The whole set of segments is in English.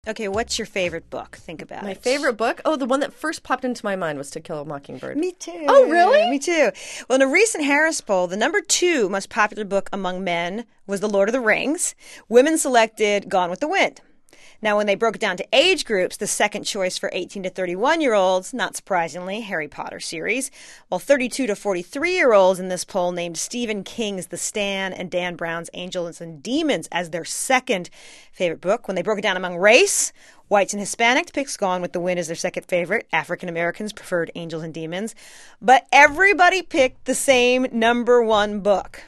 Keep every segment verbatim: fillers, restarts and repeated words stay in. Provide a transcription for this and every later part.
Okay, what's your favorite book? Think about My it. favorite book? Oh, the one that first popped into my mind was To Kill a Mockingbird. Me too. Oh, really? Me too. Well, in a recent Harris poll, the number two most popular book among men was The Lord of the Rings. Women selected Gone with the Wind. Now, when they broke it down to age groups, the second choice for eighteen to thirty-one-year-olds, not surprisingly, Harry Potter series, while thirty-two to forty-three-year-olds in this poll named Stephen King's The Stand and Dan Brown's Angels and Demons as their second favorite book. When they broke it down among race, whites and Hispanics picked Gone with the Wind as their second favorite. African Americans preferred Angels and Demons. But everybody picked the same number one book,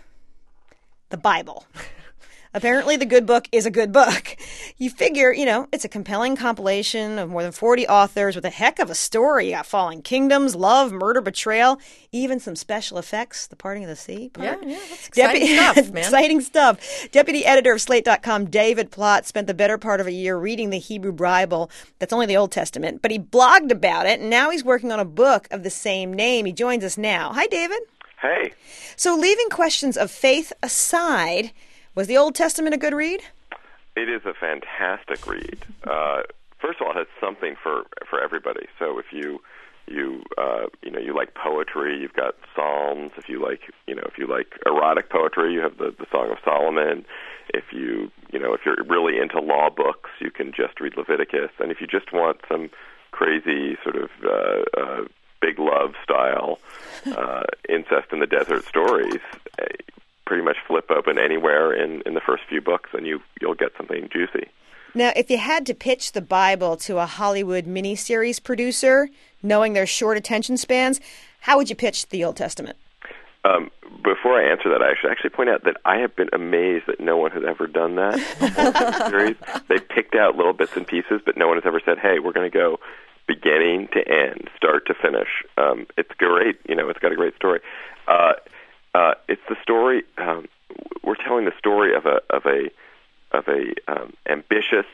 the Bible. Apparently, the good book is a good book. You figure, you know, it's a compelling compilation of more than forty authors with a heck of a story. You got falling kingdoms, love, murder, betrayal, even some special effects, the parting of the sea part. Yeah, yeah, that's exciting Depu- stuff, man. Exciting stuff. Deputy editor of Slate dot com, David Plott, spent the better part of a year reading the Hebrew Bible. That's only the Old Testament. But he blogged about it, and now he's working on a book of the same name. He joins us now. Hi, David. Hey. So leaving questions of faith aside, was the Old Testament a good read? It is a fantastic read. Uh, first of all, it has something for, for everybody. So if you you uh, you know you like poetry, you've got Psalms. If you like you know if you like erotic poetry, you have the, the Song of Solomon. If you you know if you're really into law books, you can just read Leviticus. And if you just want some crazy sort of uh, uh, big love style uh, incest in the desert stories, uh, pretty much flip open anywhere in, in the first few books and you, you'll get something juicy. Now, if you had to pitch the Bible to a Hollywood miniseries producer, knowing their short attention spans, how would you pitch the Old Testament? Um, before I answer that, I should actually point out that I have been amazed that no one has ever done that. The whole series. They've picked out little bits and pieces, but no one has ever said, hey, we're going to go beginning to end, start to finish. Um, it's great. You know, it's got a great story. Uh, Uh, it's the story. Um, we're telling the story of a of a of a um, ambitious,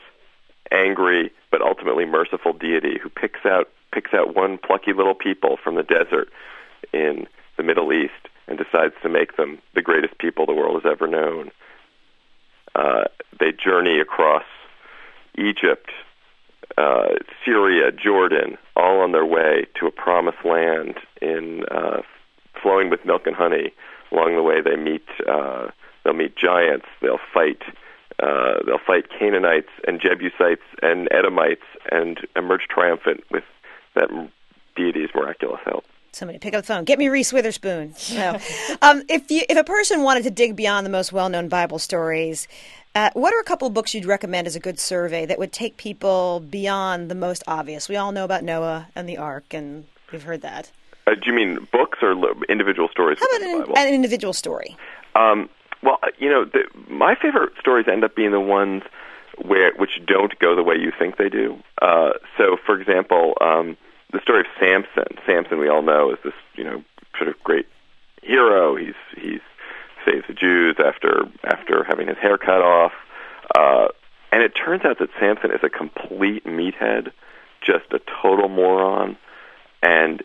angry, but ultimately merciful deity who picks out picks out one plucky little people from the desert in the Middle East and decides to make them the greatest people the world has ever known. Uh, they journey across Egypt, uh, Syria, Jordan, all on their way to a promised land in uh, flowing with milk and honey. Along the way, they meet uh, they'll meet giants. They'll fight uh, they'll fight Canaanites and Jebusites and Edomites and emerge triumphant with that deity's miraculous help. Somebody pick up the phone. Get me Reese Witherspoon. No. um, if you if a person wanted to dig beyond the most well-known Bible stories, uh, what are a couple of books you'd recommend as a good survey that would take people beyond the most obvious? We all know about Noah and the Ark, and we've heard that. Uh, do you mean books or individual stories? How about within an, the Bible? an individual story? Um, well, you know, the, my favorite stories end up being the ones where which don't go the way you think they do. Uh, so, for example, um, the story of Samson. Samson, we all know, is this you know sort of great hero. He's he's saves the Jews after after having his hair cut off, uh, and it turns out that Samson is a complete meathead, just a total moron, and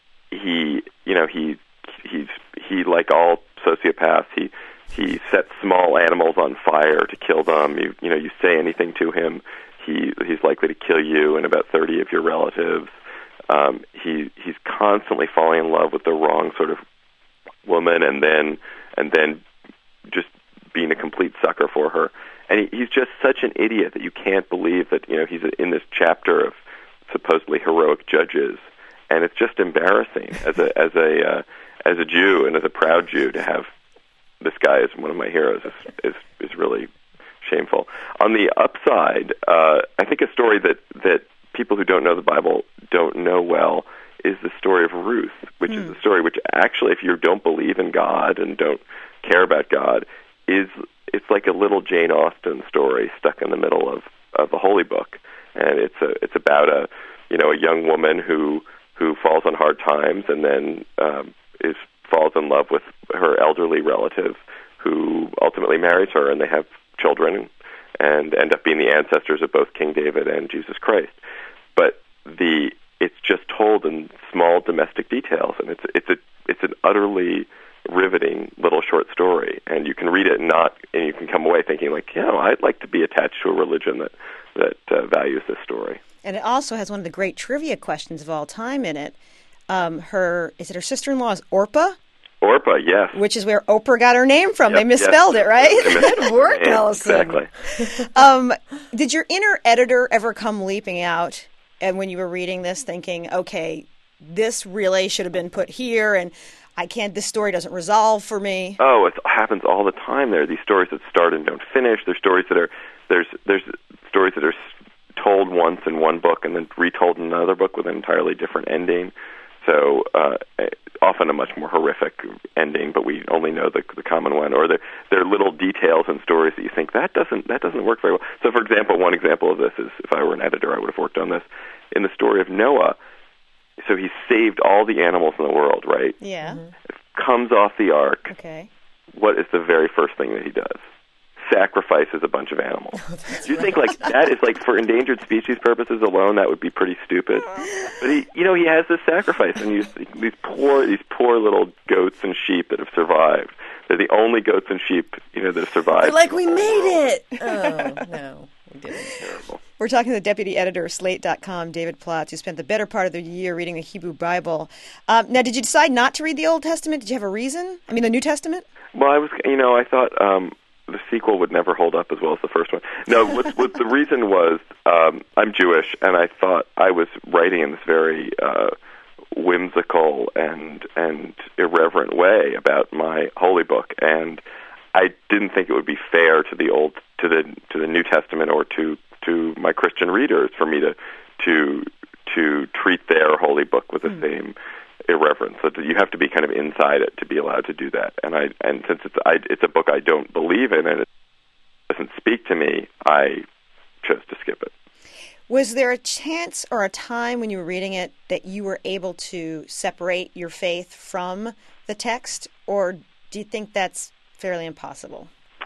he, you know, he, he's, he, like all sociopaths, he, he sets small animals on fire to kill them. You, you know, you say anything to him, he, he's likely to kill you and about thirty of your relatives. Um, he, he's constantly falling in love with the wrong sort of woman, and then, and then just being a complete sucker for her. And he, he's just such an idiot that you can't believe that, you know, he's in this chapter of supposedly heroic judges. And it's just embarrassing as a as a uh, as a Jew and as a proud Jew to have this guy as one of my heroes is is, is really shameful. On the upside, uh, I think a story that, that people who don't know the Bible don't know well is the story of Ruth, which mm. is a story which actually, if you don't believe in God and don't care about God, is it's like a little Jane Austen story stuck in the middle of, of a holy book, and it's a it's about a you know a young woman who. who falls on hard times and then um, is falls in love with her elderly relative who ultimately marries her, and they have children and end up being the ancestors of both King David and Jesus Christ. But the it's just told in small domestic details, and it's it's a it's an utterly riveting little short story, and you can read it and not and you can come away thinking like, you know, I'd like to be attached to a religion that that uh, values this story. And it also has one of the great trivia questions of all time in it. Um, her is it her sister-in-law is Orpah? Orpah, yes. Which is where Oprah got her name from. Yep, they misspelled yes. it, right? Good work, Allison. Exactly. um, did your inner editor ever come leaping out and when you were reading this thinking, okay, this really should have been put here and I can't, this story doesn't resolve for me? Oh, it happens all the time. There are these stories that start and don't finish. There's stories that are, there's, there's stories that are told once in one book and then retold in another book with an entirely different ending. So uh, often a much more horrific ending, but we only know the, the common one. Or there, there are little details in stories that you think that doesn't that doesn't work very well. So, for example, one example of this is if I were an editor, I would have worked on this in the story of Noah. So he saved all the animals in the world, right? Yeah. Mm-hmm. Comes off the ark. Okay. What is the very first thing that he does? Sacrifices a bunch of animals. Oh, you think like that is like for endangered species purposes alone that would be pretty stupid. But he, you know, he has this sacrifice, and you, these poor, these poor little goats and sheep that have survived. They're the only goats and sheep, you know, that have survived. They're like, we made it. Oh no, we didn't. Terrible. We're talking to the deputy editor of Slate dot com, David Plotz, who spent the better part of the year reading the Hebrew Bible. Um, now, did you decide not to read the Old Testament? Did you have a reason? I mean, the New Testament? Well, I was, you know, I thought. Um, the sequel would never hold up as well as the first one. No, what, what the reason was, um, I'm Jewish, and I thought I was writing in this very uh, whimsical and and irreverent way about my holy book, and I didn't think it would be fair to the old to the to the New Testament or to to my Christian readers for me to to to treat their holy book with the mm. same irreverence. So you have to be kind of inside it to be allowed to do that. And I and since it's I, it's a book I don't believe in and it doesn't speak to me, I chose to skip it. Was there a chance or a time when you were reading it that you were able to separate your faith from the text, or do you think that's fairly impossible?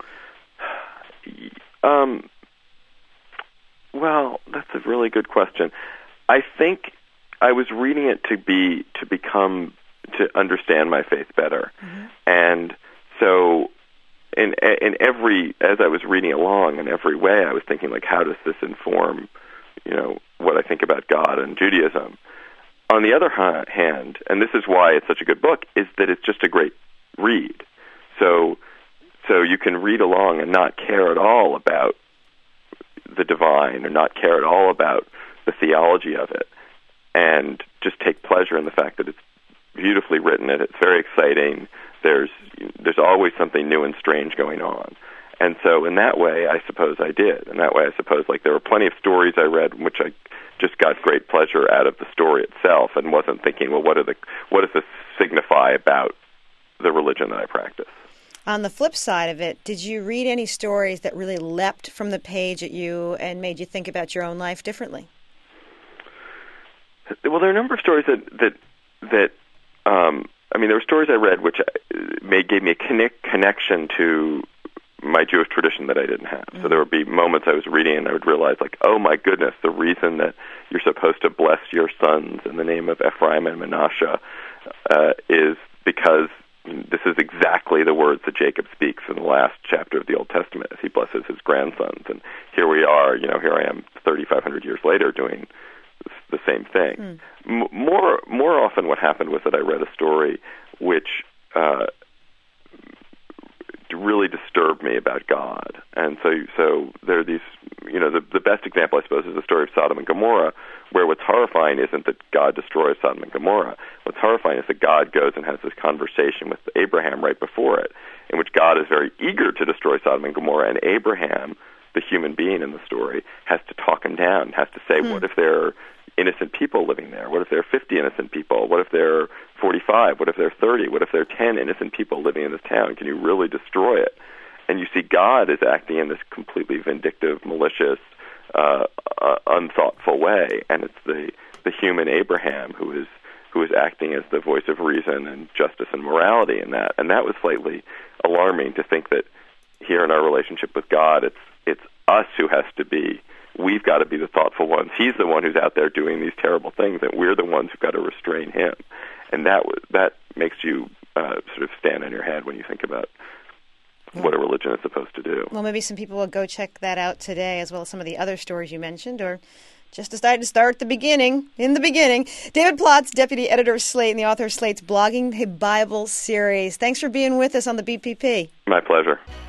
Um. Well, that's a really good question. I think I was reading it to be to become to understand my faith better, mm-hmm. and so in in every as I was reading along in every way, I was thinking like, how does this inform, you know, what I think about God and Judaism? On the other hand, and this is why it's such a good book, is that it's just a great read. So so you can read along and not care at all about the divine or not care at all about the theology of it, and just take pleasure in the fact that it's beautifully written and it's very exciting. There's there's always something new and strange going on. And so in that way, I suppose I did. In that way, I suppose like there were plenty of stories I read in which I just got great pleasure out of the story itself and wasn't thinking, well, what are the what does this signify about the religion that I practice? On the flip side of it, did you read any stories that really leapt from the page at you and made you think about your own life differently? Well, there are a number of stories that that that um, I mean, there were stories I read which made gave me a connect, connection to my Jewish tradition that I didn't have. Mm-hmm. So there would be moments I was reading and I would realize, like, oh my goodness, the reason that you're supposed to bless your sons in the name of Ephraim and Manasseh uh, is because this is exactly the words that Jacob speaks in the last chapter of the Old Testament as he blesses his grandsons. And here we are, you know, here I am thirty-five hundred years later doing the same thing. Mm. M- more more often what happened was that I read a story which uh, really disturbed me about God. And so so there are these, you know, the, the best example, I suppose, is the story of Sodom and Gomorrah, where what's horrifying isn't that God destroys Sodom and Gomorrah. What's horrifying is that God goes and has this conversation with Abraham right before it, in which God is very eager to destroy Sodom and Gomorrah, and Abraham, the human being in the story, has to talk him down, has to say, hmm. what if there are innocent people living there? What if there are fifty innocent people? What if there are forty-five? What if there are thirty? What if there are ten innocent people living in this town? Can you really destroy it? And you see God is acting in this completely vindictive, malicious, uh, uh, unthoughtful way, and it's the, the human Abraham who is who is acting as the voice of reason and justice and morality in that. And that was slightly alarming to think that here in our relationship with God, it's it's us who has to be, we've got to be the thoughtful ones. He's the one who's out there doing these terrible things, and we're the ones who've got to restrain him. And that that makes you uh, sort of stand on your head when you think about what a religion is supposed to do. Well, maybe some people will go check that out today, as well as some of the other stories you mentioned, or just decided to start at the beginning, in the beginning. David Plotz, deputy editor of Slate and the author of Slate's Blogging the Bible series. Thanks for being with us on the B P P. My pleasure.